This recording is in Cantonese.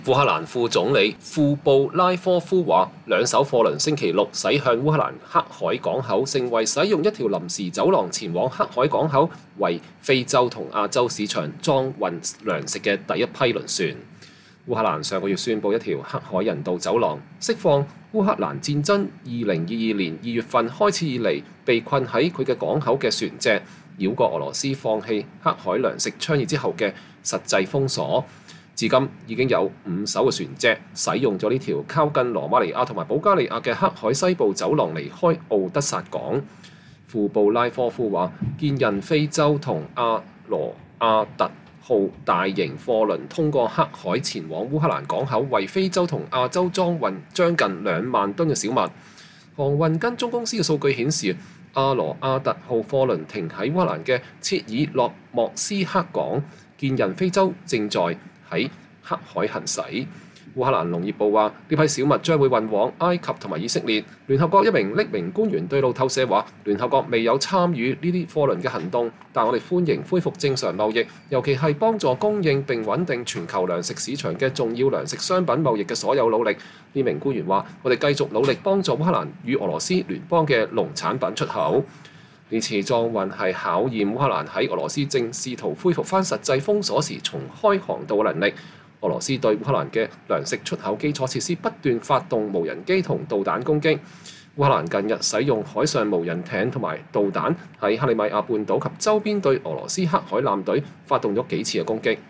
烏克蘭副總理庫布拉科夫話，兩艘貨輪星期六駛向烏克蘭黑海港口，成為使用一條臨時走廊前往黑海港口為非洲同亞洲市場裝運糧食嘅第一批輪船。烏克蘭上個月宣布一條黑海人道走廊，釋放烏克蘭戰爭2022年2月份開始以嚟被困喺佢嘅港口嘅船隻，繞過俄羅斯放棄黑海糧食倡議之後嘅實際封鎖。至今已經有5艘嘅船隻使用咗呢條靠近羅馬尼亞同埋保加利亞嘅黑海西部走廊離開奧德薩港。庫布拉科夫話：見人非洲同阿羅阿特號大型貨輪通過黑海前往烏克蘭港口，為非洲同亞洲裝運將近2萬噸嘅小麥。航運跟蹤公司嘅數據顯示，阿羅阿特號貨輪停喺烏克蘭嘅切爾諾莫斯克港，見人非洲正在喺黑海行駛。烏克蘭農業部話，呢批小麥將會運往埃及同埋以色列。聯合國一名匿名官員對路透社話，聯合國未有參與呢啲貨輪嘅行動，但我哋歡迎恢復正常貿易，尤其係幫助供應並穩定全球糧食市場嘅重要糧食商品貿易嘅所有努力。呢名官員話，我哋繼續努力幫助烏克蘭與俄羅斯聯邦嘅農產品出口。呢次裝運係考驗烏克蘭喺俄羅斯正試圖恢復返實際封鎖時重開航道嘅能力。俄羅斯對烏克蘭嘅糧食出口基礎設施不斷發動無人機同導彈攻擊。烏克蘭近日使用海上無人艇同埋導彈喺克里米亞半島及周邊對俄羅斯黑海艦隊發動咗幾次嘅攻擊。